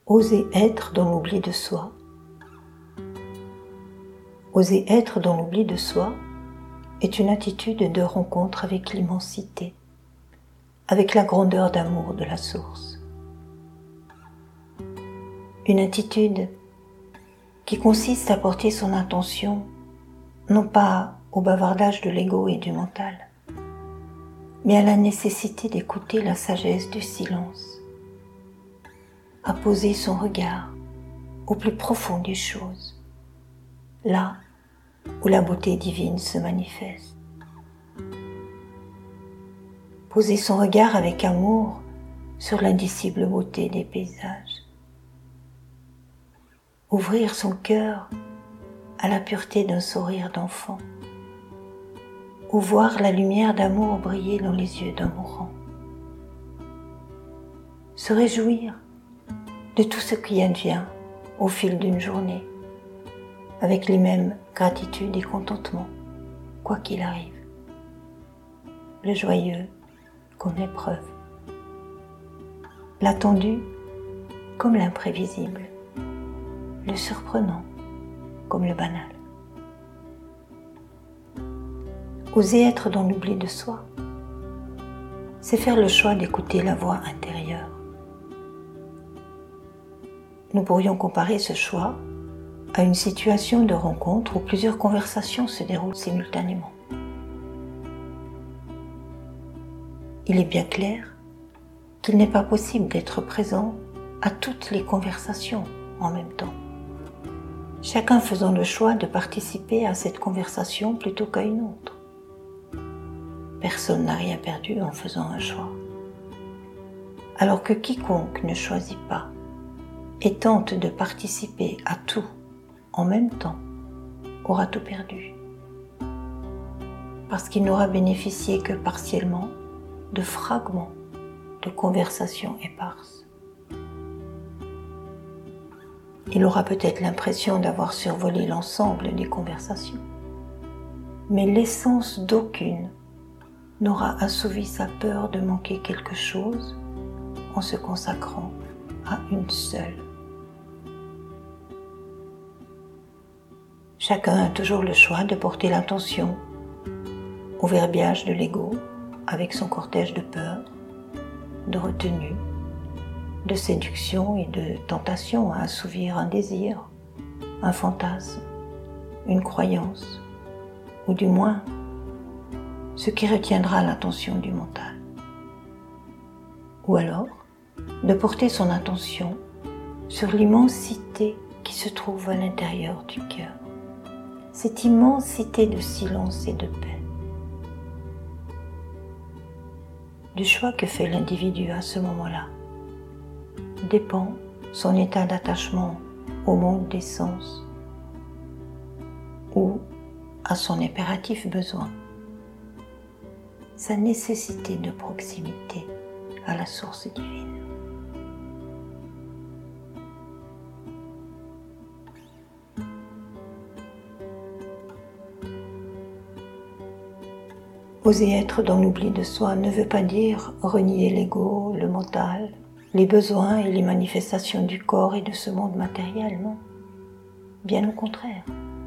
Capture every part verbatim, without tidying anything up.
Oser être dans l'oubli de soi. Oser être dans l'oubli de soi est une attitude de rencontre avec l'immensité, avec la grandeur d'amour de la source. Une attitude qui consiste à porter son attention non pas au bavardage de l'ego et du mental, mais à la nécessité d'écouter la sagesse du silence, à poser son regard au plus profond des choses, là où la beauté divine se manifeste. Poser son regard avec amour sur l'indicible beauté des paysages. Ouvrir son cœur à la pureté d'un sourire d'enfant, ou voir la lumière d'amour briller dans les yeux d'un mourant. Se réjouir de tout ce qui advient au fil d'une journée, avec les mêmes gratitude et contentement, quoi qu'il arrive. Le joyeux comme l'épreuve, l'attendu comme l'imprévisible, le surprenant comme le banal. Oser être dans l'oubli de soi, c'est faire le choix d'écouter la voix intérieure. Nous pourrions comparer ce choix à une situation de rencontre où plusieurs conversations se déroulent simultanément. Il est bien clair qu'il n'est pas possible d'être présent à toutes les conversations en même temps, chacun faisant le choix de participer à cette conversation plutôt qu'à une autre. Personne n'a rien perdu en faisant un choix, alors que quiconque ne choisit pas et tente de participer à tout en même temps aura tout perdu, parce qu'il n'aura bénéficié que partiellement de fragments de conversations éparses. Il aura peut-être l'impression d'avoir survolé l'ensemble des conversations, mais l'essence d'aucune n'aura assouvi sa peur de manquer quelque chose en se consacrant à une seule. Chacun a toujours le choix de porter l'attention au verbiage de l'ego avec son cortège de peur, de retenue, de séduction et de tentation à assouvir un désir, un fantasme, une croyance, ou du moins ce qui retiendra l'attention du mental. Ou alors de porter son attention sur l'immensité qui se trouve à l'intérieur du cœur, cette immensité de silence et de paix. Du choix que fait l'individu à ce moment-là dépend son état d'attachement au monde des sens ou à son impératif besoin, sa nécessité de proximité à la source divine. Oser être dans l'oubli de soi ne veut pas dire renier l'ego, le mental, les besoins et les manifestations du corps et de ce monde matériel, non. Bien au contraire.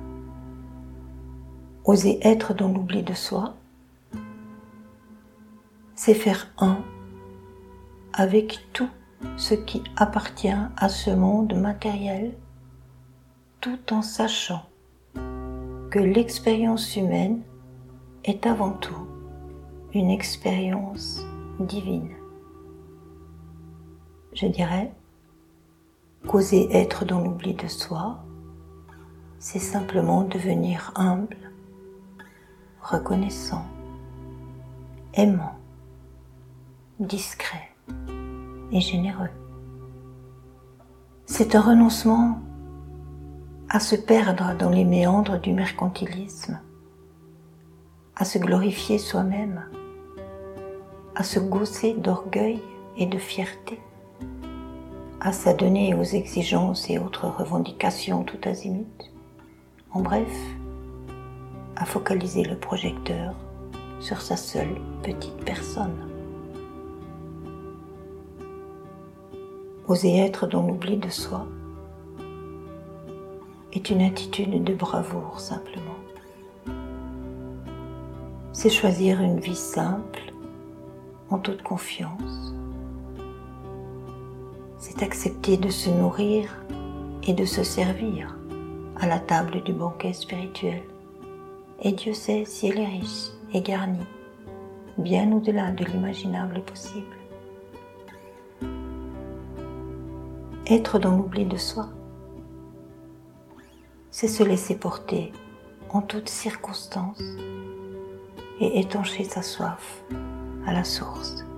Oser être dans l'oubli de soi, c'est faire un avec tout ce qui appartient à ce monde matériel, tout en sachant que l'expérience humaine est avant tout une expérience divine. Je dirais qu'oser être dans l'oubli de soi, c'est simplement devenir humble, reconnaissant, aimant, discret et généreux. C'est un renoncement à se perdre dans les méandres du mercantilisme, à se glorifier soi-même, à se gausser d'orgueil et de fierté, à s'adonner aux exigences et autres revendications tout azimut, en bref, à focaliser le projecteur sur sa seule petite personne. Oser être dans l'oubli de soi est une attitude de bravoure simplement. C'est choisir une vie simple, en toute confiance. C'est accepter de se nourrir et de se servir à la table du banquet spirituel. Et Dieu sait si elle est riche et garnie, bien au-delà de l'imaginable possible. Être dans l'oubli de soi, c'est se laisser porter en toutes circonstances et étancher sa soif à la source.